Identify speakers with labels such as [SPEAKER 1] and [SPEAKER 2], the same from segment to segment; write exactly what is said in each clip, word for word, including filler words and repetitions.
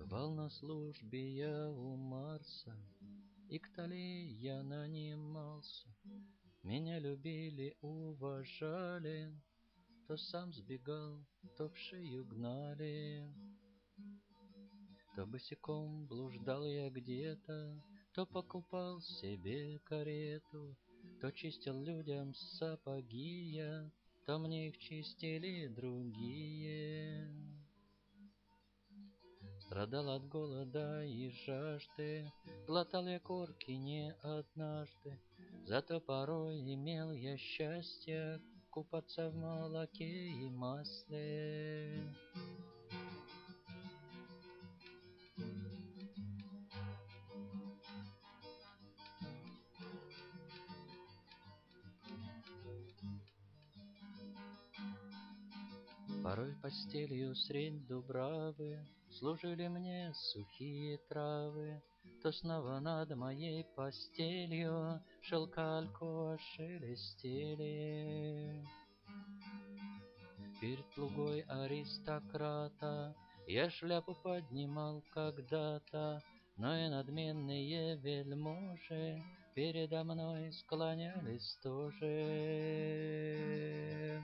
[SPEAKER 1] Бывал на службе я у Марса, и к Талии я нанимался. Меня любили, уважали, то сам сбегал, то в шею гнали. То босиком блуждал я где-то, то покупал себе карету, то чистил людям сапоги я, то мне их чистили другие. Страдал от голода и жажды, глотал я корки не однажды, зато порой имел я счастье купаться в молоке и масле. Порой постелью средь дубравы служили мне сухие травы, то снова над моей постелью шелка алькова шелестели. Перед слугой аристократа я шляпу поднимал когда-то, но и надменные вельможи передо мной склонялись тоже.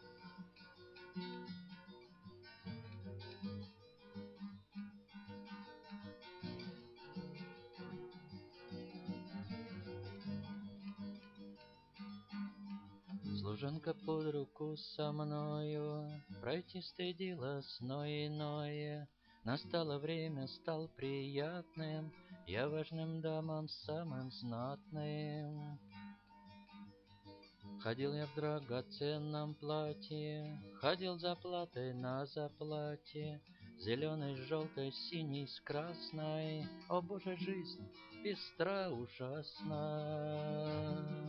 [SPEAKER 1] Служанка под руку со мною пройти стыдилась, но иное. Настало время, стал приятным, я важным дамам самым знатным. Ходил я в драгоценном платье, ходил за платой на заплате, зеленой, желтой, синей, с красной. О, Боже, жизнь пестра ужасна!